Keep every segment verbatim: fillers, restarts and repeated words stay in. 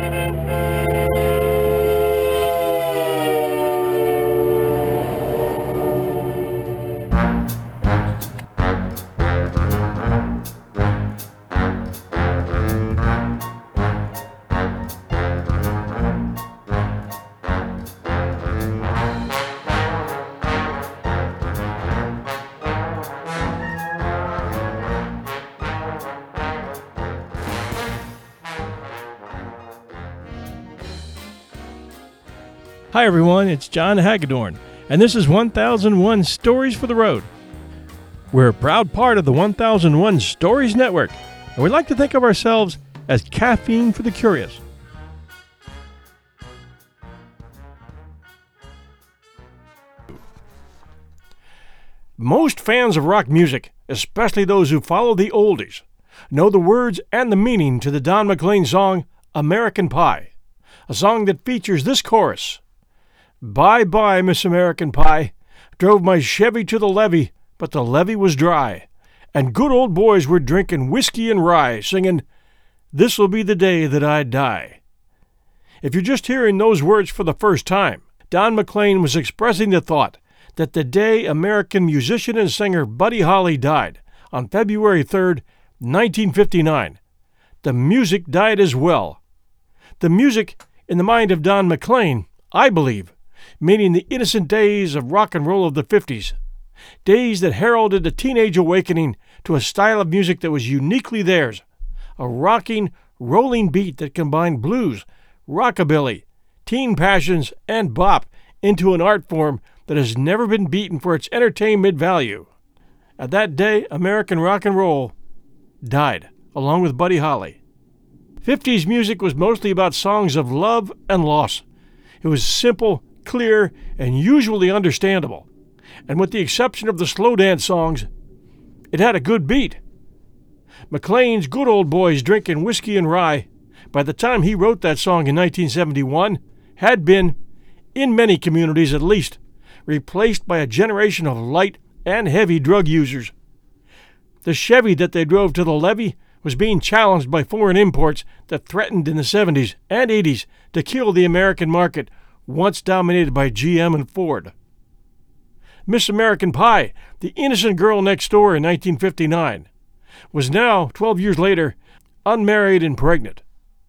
Hi everyone, it's John Hagedorn, and this is one thousand one Stories for the Road. We're a proud part of the one thousand one Stories Network, and we like to think of ourselves as caffeine for the curious. Most fans of rock music, especially those who follow the oldies, know the words and the meaning to the Don McLean song, American Pie, a song that features this chorus. Bye-bye, Miss American Pie. Drove my Chevy to the levee, but the levee was dry. And good old boys were drinking whiskey and rye, singing, This'll be the day that I die. If you're just hearing those words for the first time, Don McLean was expressing the thought that the day American musician and singer Buddy Holly died, on February third, nineteen fifty-nine, the music died as well. The music, in the mind of Don McLean, I believe, meaning the innocent days of rock and roll of the fifties, days that heralded a teenage awakening to a style of music that was uniquely theirs, a rocking, rolling beat that combined blues, rockabilly, teen passions, and bop into an art form that has never been beaten for its entertainment value. At that day, American rock and roll died, along with Buddy Holly. fifties music was mostly about songs of love and loss. It was simple, clear, and usually understandable. And with the exception of the slow dance songs, it had a good beat. McLean's Good Old Boys Drinking Whiskey and Rye, by the time he wrote that song in nineteen seventy-one, had been, in many communities at least, replaced by a generation of light and heavy drug users. The Chevy that they drove to the levee was being challenged by foreign imports that threatened in the seventies and eighties to kill the American market, once dominated by G M and Ford. Miss American Pie, the innocent girl next door in nineteen fifty-nine, was now, twelve years later, unmarried and pregnant.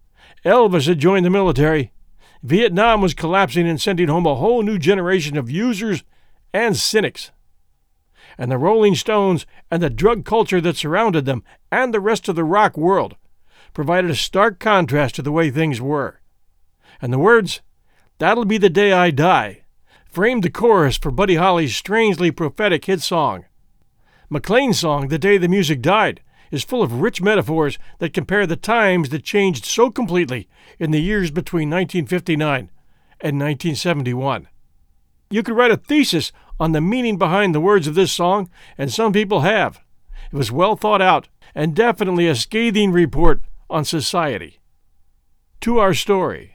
Elvis had joined the military. Vietnam was collapsing and sending home a whole new generation of users and cynics. And the Rolling Stones and the drug culture that surrounded them and the rest of the rock world provided a stark contrast to the way things were. And the words, That'll Be the Day I Die, framed the chorus for Buddy Holly's strangely prophetic hit song. McLean's song, The Day the Music Died, is full of rich metaphors that compare the times that changed so completely in the years between nineteen fifty-nine and nineteen seventy-one. You could write a thesis on the meaning behind the words of this song, and some people have. It was well thought out and definitely a scathing report on society. To our story.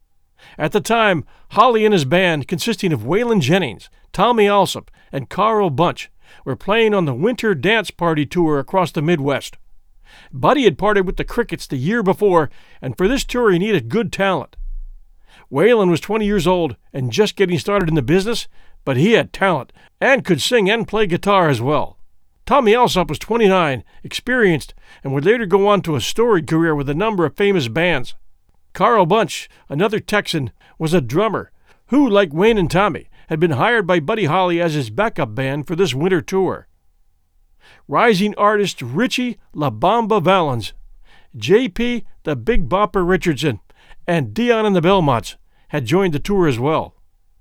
At the time, Holly and his band, consisting of Waylon Jennings, Tommy Allsup, and Carl Bunch, were playing on the Winter Dance Party tour across the Midwest. Buddy had parted with the Crickets the year before, and for this tour he needed good talent. Waylon was twenty years old and just getting started in the business, but he had talent and could sing and play guitar as well. Tommy Allsup was twenty-nine, experienced, and would later go on to a storied career with a number of famous bands. Carl Bunch, another Texan, was a drummer who, like Wayne and Tommy, had been hired by Buddy Holly as his backup band for this winter tour. Rising artist Richie La Bamba Valens, J P the Big Bopper Richardson, and Dion and the Belmonts had joined the tour as well.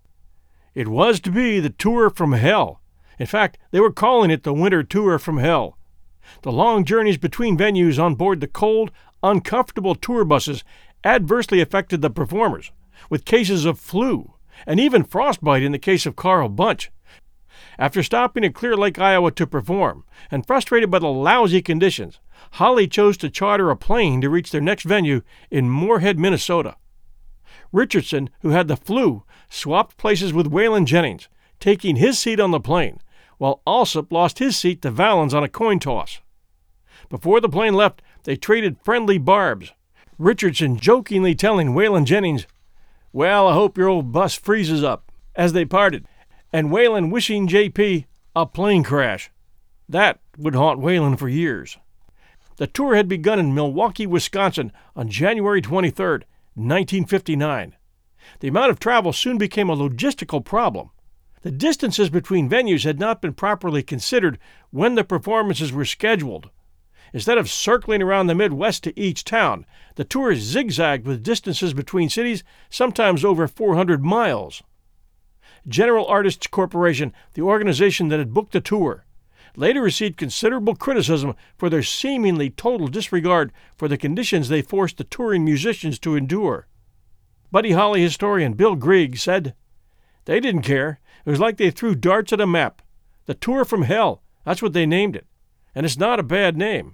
It was to be the Tour from Hell. In fact, they were calling it the Winter Tour from Hell. The long journeys between venues on board the cold, uncomfortable tour buses adversely affected the performers, with cases of flu and even frostbite in the case of Carl Bunch. After stopping in Clear Lake, Iowa to perform, and frustrated by the lousy conditions, Holly chose to charter a plane to reach their next venue in Moorhead, Minnesota. Richardson, who had the flu, swapped places with Waylon Jennings, taking his seat on the plane, while Allsup lost his seat to Valens on a coin toss. Before the plane left, they traded friendly barbs. Richardson jokingly telling Waylon Jennings, "Well, I hope your old bus freezes up," as they parted, and Waylon wishing J P a plane crash. That would haunt Waylon for years. The tour had begun in Milwaukee, Wisconsin on January twenty-third, nineteen fifty-nine. The amount of travel soon became a logistical problem. The distances between venues had not been properly considered when the performances were scheduled. Instead of circling around the Midwest to each town, the tour zigzagged with distances between cities, sometimes over four hundred miles. General Artists Corporation, the organization that had booked the tour, later received considerable criticism for their seemingly total disregard for the conditions they forced the touring musicians to endure. Buddy Holly historian Bill Grigg said, "They didn't care. It was like they threw darts at a map. The Tour from Hell, that's what they named it. And it's not a bad name."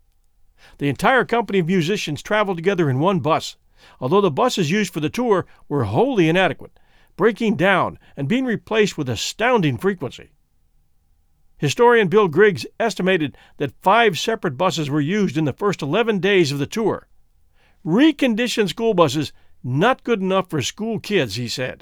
The entire company of musicians traveled together in one bus, although the buses used for the tour were wholly inadequate, breaking down and being replaced with astounding frequency. Historian Bill Griggs estimated that five separate buses were used in the first eleven days of the tour. Reconditioned school buses, not good enough for school kids, he said.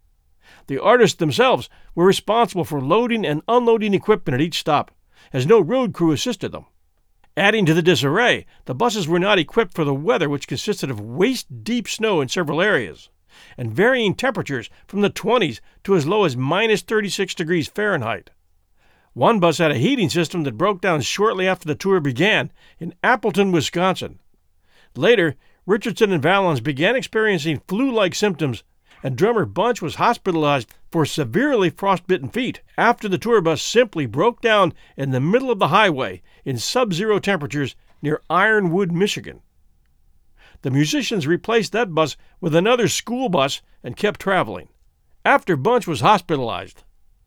The artists themselves were responsible for loading and unloading equipment at each stop, as no road crew assisted them. Adding to the disarray, the buses were not equipped for the weather, which consisted of waist-deep snow in several areas, and varying temperatures from the twenties to as low as minus thirty-six degrees Fahrenheit. One bus had a heating system that broke down shortly after the tour began in Appleton, Wisconsin. Later, Richardson and Valens began experiencing flu-like symptoms, and drummer Bunch was hospitalized for severely frostbitten feet after the tour bus simply broke down in the middle of the highway in sub-zero temperatures near Ironwood, Michigan. The musicians replaced that bus with another school bus and kept traveling. After Bunch was hospitalized,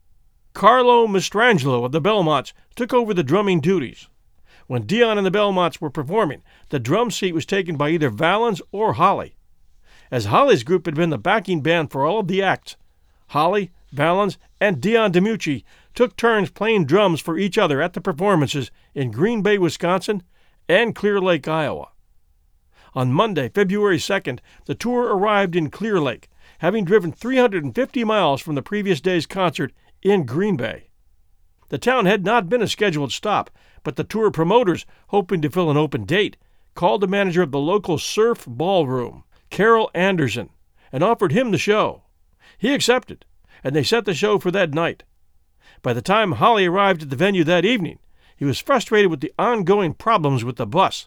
Carlo Mastrangelo of the Belmonts took over the drumming duties. When Dion and the Belmonts were performing, the drum seat was taken by either Valens or Holly. As Holly's group had been the backing band for all of the acts, Holly, Valens, and Dion DiMucci took turns playing drums for each other at the performances in Green Bay, Wisconsin, and Clear Lake, Iowa. On Monday, February second, the tour arrived in Clear Lake, having driven three hundred fifty miles from the previous day's concert in Green Bay. The town had not been a scheduled stop, but the tour promoters, hoping to fill an open date, called the manager of the local surf ballroom, Carol Anderson, and offered him the show. He accepted, and they set the show for that night. By the time Holly arrived at the venue that evening, he was frustrated with the ongoing problems with the bus.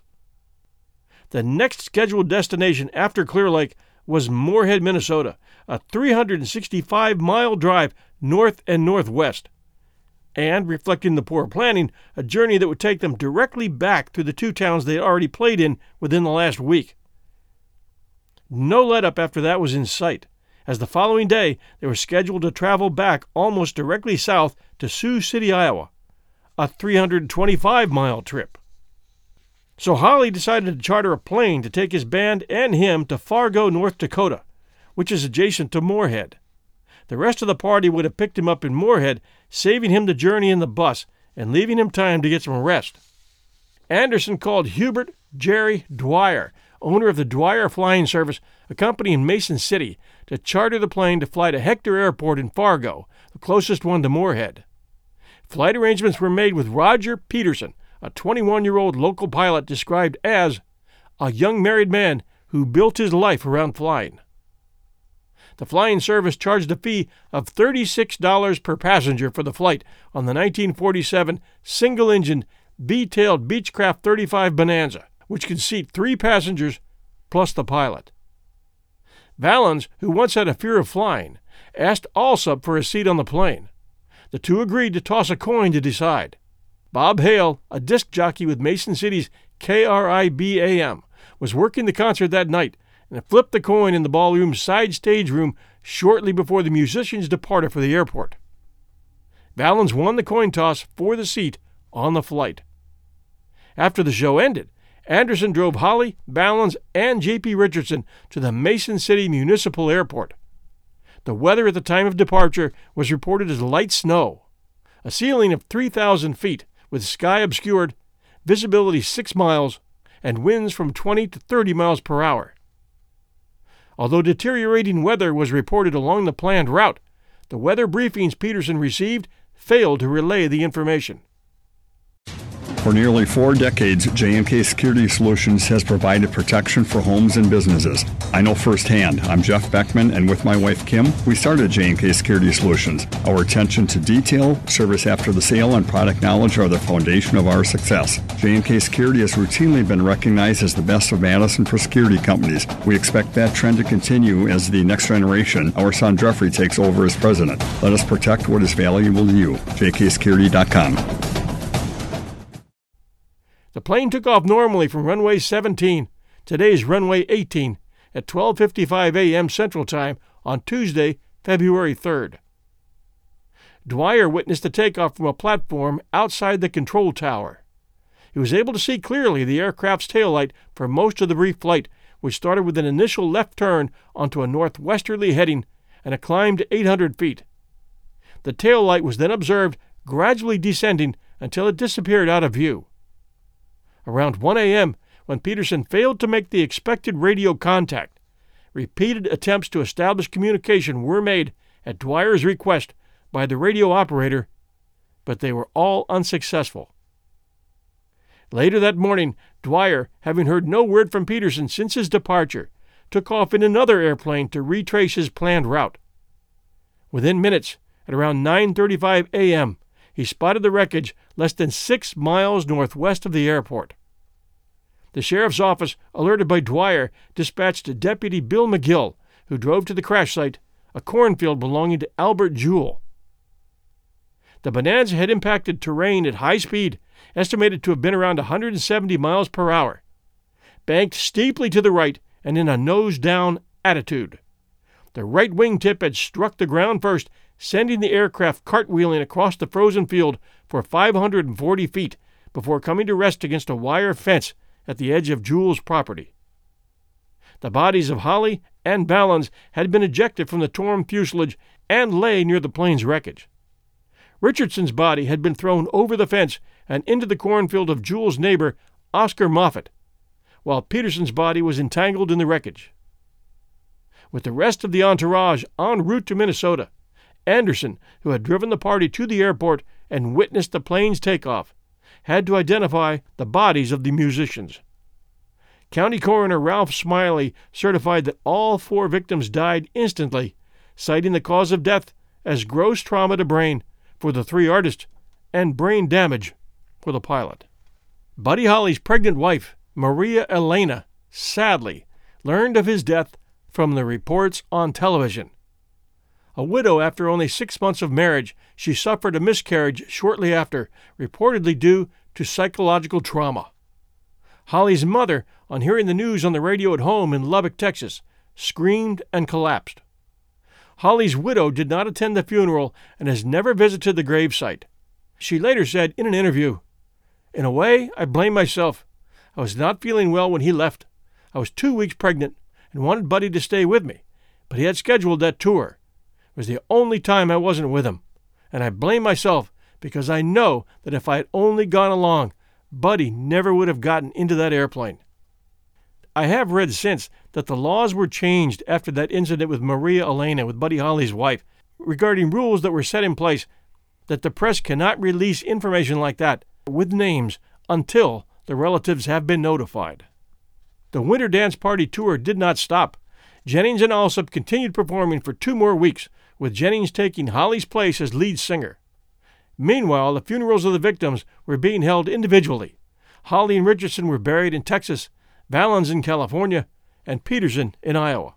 The next scheduled destination after Clear Lake was Moorhead, Minnesota, a three hundred sixty-five mile drive north and northwest, and, reflecting the poor planning, a journey that would take them directly back to the two towns they had already played in within the last week. No let-up after that was in sight, as the following day they were scheduled to travel back almost directly south to Sioux City, Iowa, a three hundred twenty-five mile trip. So Holly decided to charter a plane to take his band and him to Fargo, North Dakota, which is adjacent to Moorhead. The rest of the party would have picked him up in Moorhead, saving him the journey in the bus and leaving him time to get some rest. Anderson called Hubert Jerry Dwyer, owner of the Dwyer Flying Service, a company in Mason City, to charter the plane to fly to Hector Airport in Fargo, the closest one to Moorhead. Flight arrangements were made with Roger Peterson, a twenty-one-year-old local pilot described as a young married man who built his life around flying. The flying service charged a fee of thirty-six dollars per passenger for the flight on the nineteen forty-seven single-engined B-tailed Beechcraft thirty-five Bonanza, which could seat three passengers plus the pilot. Valens, who once had a fear of flying, asked Alsop for a seat on the plane. The two agreed to toss a coin to decide. Bob Hale, a disc jockey with Mason City's K R I B A M, was working the concert that night and flipped the coin in the ballroom's side stage room shortly before the musicians departed for the airport. Valens won the coin toss for the seat on the flight. After the show ended, Anderson drove Holly, Valens, and J P Richardson to the Mason City Municipal Airport. The weather at the time of departure was reported as light snow. A ceiling of three thousand feet, with sky obscured, visibility six miles, and winds from twenty to thirty miles per hour. Although deteriorating weather was reported along the planned route, the weather briefings Peterson received failed to relay the information. For nearly four decades, J and K Security Solutions has provided protection for homes and businesses. I know firsthand. I'm Jeff Beckman, and with my wife Kim, we started J and K Security Solutions. Our attention to detail, service after the sale, and product knowledge are the foundation of our success. J and K Security has routinely been recognized as the best of Madison for security companies. We expect that trend to continue as the next generation, our son Jeffrey, takes over as president. Let us protect what is valuable to you. J K security dot com. The plane took off normally from runway seventeen, today's runway eighteen, at twelve fifty-five a.m. Central Time on Tuesday, February third. Dwyer witnessed the takeoff from a platform outside the control tower. He was able to see clearly the aircraft's taillight for most of the brief flight, which started with an initial left turn onto a northwesterly heading and a climb to eight hundred feet. The taillight was then observed gradually descending until it disappeared out of view. Around one a.m., when Peterson failed to make the expected radio contact, repeated attempts to establish communication were made at Dwyer's request by the radio operator, but they were all unsuccessful. Later that morning, Dwyer, having heard no word from Peterson since his departure, took off in another airplane to retrace his planned route. Within minutes, at around nine thirty-five a.m., he spotted the wreckage less than six miles northwest of the airport. The sheriff's office, alerted by Dwyer, dispatched Deputy Bill McGill, who drove to the crash site, a cornfield belonging to Albert Jewell. The Bonanza had impacted terrain at high speed, estimated to have been around one hundred seventy miles per hour, banked steeply to the right and in a nose-down attitude. The right wingtip had struck the ground first, sending the aircraft cartwheeling across the frozen field for five hundred forty feet before coming to rest against a wire fence at the edge of Jewell's property. The bodies of Holly and Valens had been ejected from the torn fuselage and lay near the plane's wreckage. Richardson's body had been thrown over the fence and into the cornfield of Jewell's neighbor, Oscar Moffett, while Peterson's body was entangled in the wreckage. With the rest of the entourage en route to Minnesota, Anderson, who had driven the party to the airport and witnessed the plane's takeoff, had to identify the bodies of the musicians. County Coroner Ralph Smiley certified that all four victims died instantly, citing the cause of death as gross trauma to brain for the three artists and brain damage for the pilot. Buddy Holly's pregnant wife, Maria Elena, sadly learned of his death from the reports on television. A widow after only six months of marriage, she suffered a miscarriage shortly after, reportedly due to psychological trauma. Holly's mother, on hearing the news on the radio at home in Lubbock, Texas, screamed and collapsed. Holly's widow did not attend the funeral and has never visited the gravesite. She later said in an interview, "In a way, I blame myself. I was not feeling well when he left. I was two weeks pregnant and wanted Buddy to stay with me, but he had scheduled that tour. It was the only time I wasn't with him, and I blame myself because I know that if I had only gone along, Buddy never would have gotten into that airplane." I have read since that the laws were changed after that incident with Maria Elena, with Buddy Holly's wife, regarding rules that were set in place that the press cannot release information like that with names until the relatives have been notified. The Winter Dance Party tour did not stop. Jennings and Alsop continued performing for two more weeks, with Jennings taking Holly's place as lead singer. Meanwhile, the funerals of the victims were being held individually. Holly and Richardson were buried in Texas, Valens in California, and Peterson in Iowa.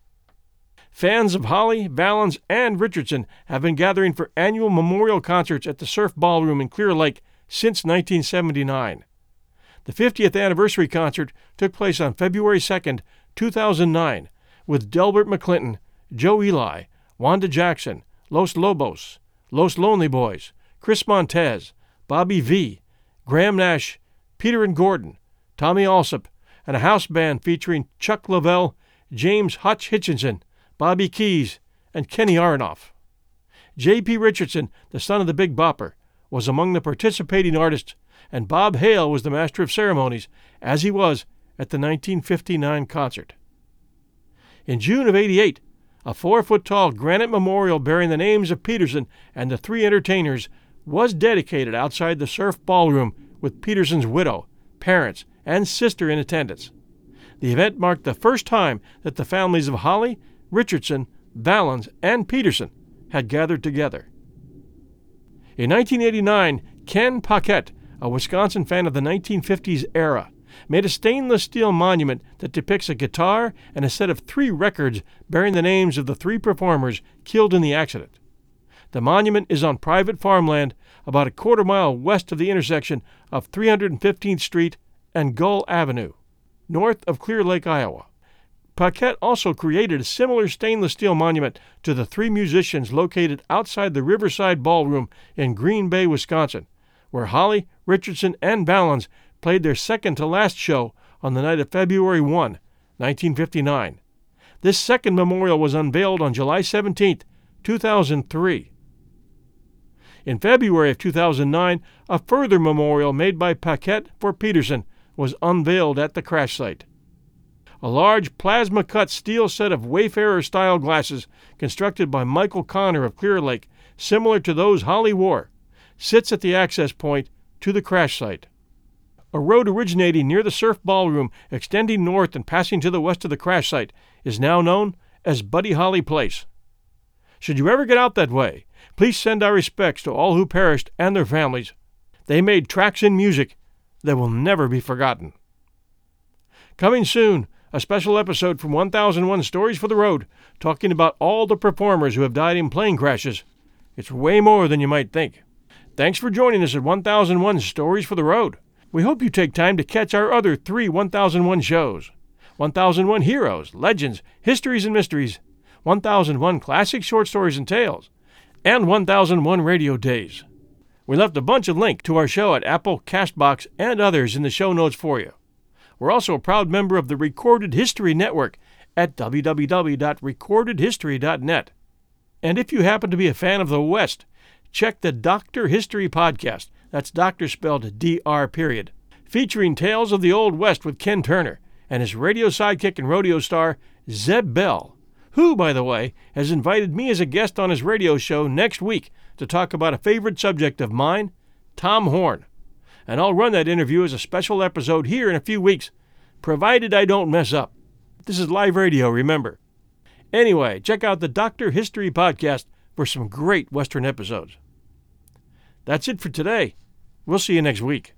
Fans of Holly, Valens, and Richardson have been gathering for annual memorial concerts at the Surf Ballroom in Clear Lake since nineteen seventy-nine. The fiftieth anniversary concert took place on February second, two thousand nine, with Delbert McClinton, Joe Ely, Wanda Jackson, Los Lobos, Los Lonely Boys, Chris Montez, Bobby V, Graham Nash, Peter and Gordon, Tommy Alsop, and a house band featuring Chuck Lavelle, James Hutch Hitchinson, Bobby Keys, and Kenny Aronoff. J P. Richardson, the son of the Big Bopper, was among the participating artists, and Bob Hale was the master of ceremonies, as he was at the nineteen fifty-nine concert. In June of eighty-eight, a four-foot-tall granite memorial bearing the names of Peterson and the three entertainers was dedicated outside the Surf Ballroom with Peterson's widow, parents, and sister in attendance. The event marked the first time that the families of Holly, Richardson, Valens, and Peterson had gathered together. In nineteen eighty-nine, Ken Paquette, a Wisconsin fan of the nineteen fifties era, made a stainless steel monument that depicts a guitar and a set of three records bearing the names of the three performers killed in the accident. The monument is on private farmland about a quarter mile west of the intersection of three hundred fifteenth Street and Gull Avenue, north of Clear Lake, Iowa. Paquette also created a similar stainless steel monument to the three musicians located outside the Riverside Ballroom in Green Bay, Wisconsin, where Holly, Richardson, and Valens played their second-to-last show on the night of February first, nineteen fifty-nine. This second memorial was unveiled on July seventeenth, two thousand three. In February of two thousand nine, a further memorial made by Paquette for Peterson was unveiled at the crash site. A large plasma-cut steel set of Wayfarer-style glasses constructed by Michael Connor of Clear Lake, similar to those Holly wore, sits at the access point to the crash site. A road originating near the Surf Ballroom, extending north and passing to the west of the crash site, is now known as Buddy Holly Place. Should you ever get out that way, please send our respects to all who perished and their families. They made tracks in music that will never be forgotten. Coming soon, a special episode from one thousand one Stories for the Road, talking about all the performers who have died in plane crashes. It's way more than you might think. Thanks for joining us at one thousand one Stories for the Road. We hope you take time to catch our other three one thousand one shows: one thousand one Heroes, Legends, Histories and Mysteries, one thousand one Classic Short Stories and Tales, and one thousand one Radio Days. We left a bunch of links to our show at Apple, CastBox, and others in the show notes for you. We're also a proud member of the Recorded History Network at w w w dot recorded history dot net. And if you happen to be a fan of the West, check the Doctor History Podcast, that's Doctor spelled D R period, featuring tales of the Old West with Ken Turner and his radio sidekick and rodeo star, Zeb Bell, who, by the way, has invited me as a guest on his radio show next week to talk about a favorite subject of mine, Tom Horn. And I'll run that interview as a special episode here in a few weeks, provided I don't mess up. This is live radio, remember. Anyway, check out the Doctor History Podcast for some great Western episodes. That's it for today. We'll see you next week.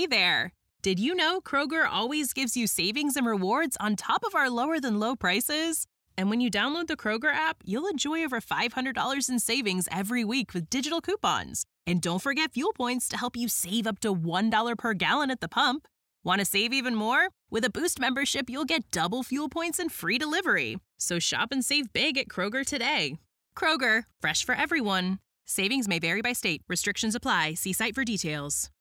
there! Did you know Kroger always gives you savings and rewards on top of our lower-than-low prices? And when you download the Kroger app, you'll enjoy over five hundred dollars in savings every week with digital coupons. And don't forget fuel points to help you save up to one dollar per gallon at the pump. Want to save even more? With a Boost membership, you'll get double fuel points and free delivery. So shop and save big at Kroger today. Kroger, fresh for everyone. Savings may vary by state. Restrictions apply. See site for details.